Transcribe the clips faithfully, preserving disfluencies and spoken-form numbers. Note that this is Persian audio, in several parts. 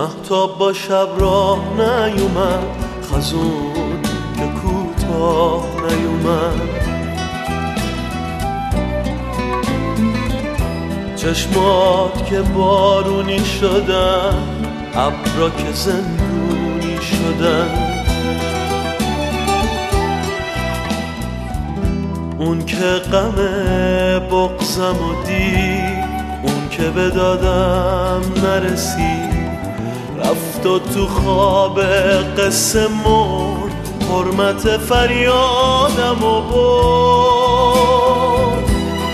مهتاب با شب راه نیومد، خزون که کوتاه نیومد. چشمات که بارونی شدن، ابرا که زندونی شدن. اون که غم بغضم و دید، اون که به دادم نرسید، رفت و تو خواب قصه مرد، حرمت فریادم و برد.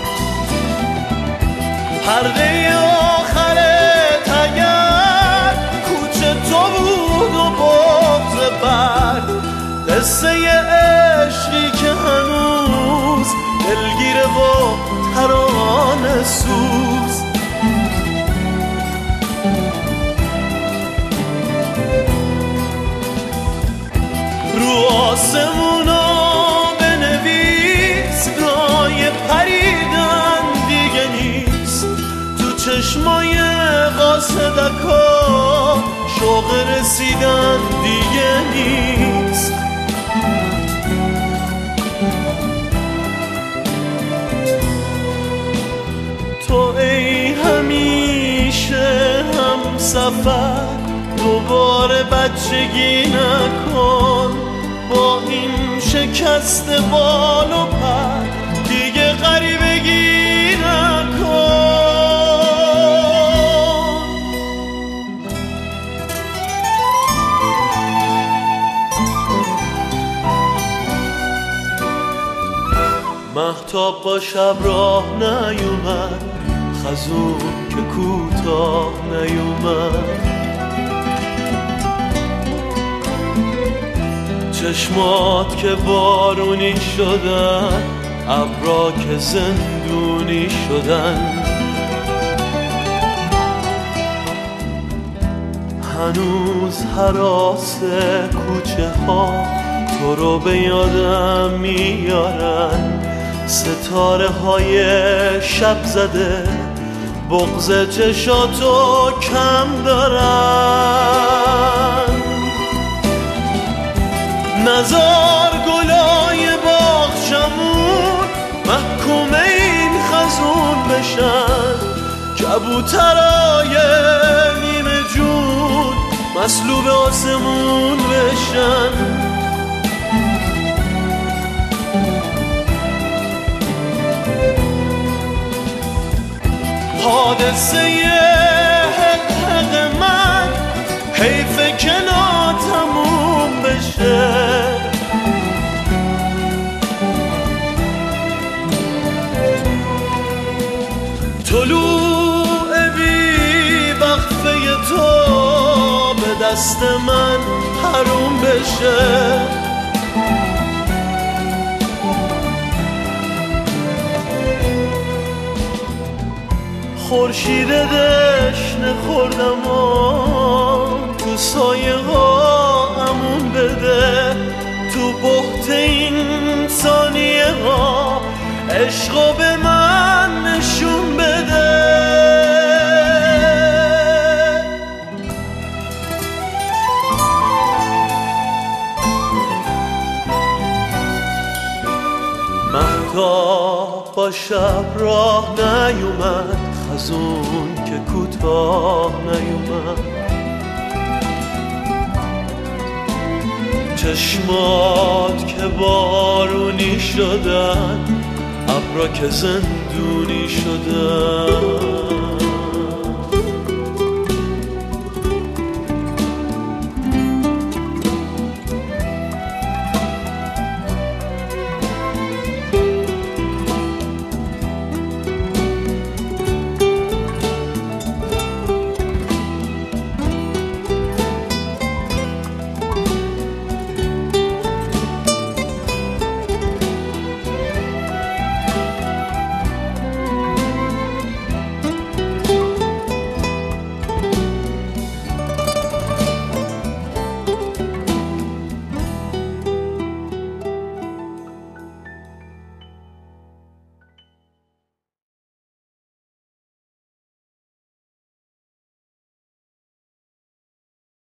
پرده آخرت اگر کوچه تو بود و بغض بر، قصه عشقی که هنوز دلگیره و ترانه سوز. رو آسمونا بنویس، رای پریدن دیگه نیست. تو چشمای قاصدکا شوق رسیدن دیگه نیست. تو ای همیشه هم سفر، دوباره بچگی نکن. با این شکست بال و پر دیگه غریبگی نکن. مهتاب با شب راه نیومد، خزون که کوتاه نیومد. چشمات که بارونی شدن، ابرا که زندونی شدن. هنوز هراس کوچه ها تو رو به یادم میارن. ستاره های شب زده بغض چشاتو کم دارن. نزار گلای باغچمون محکوم این خزون بشن. کبوترای نیمه جون مسلوب آسمون بشن. حادثه حق حق من حیف که ناتموم بشه. طلوع بی وقفه تو به دست من حروم بشه. خورشید دشنه خوردم و تو سایه ها امون بده. تو بحت این ثانیه ها عشقو به من نشون بده. مهتاب با شب راه نیومد، خزون که کوتاه نیومد. چشمات که بارونی شدن، ابرا که زندونی شدن.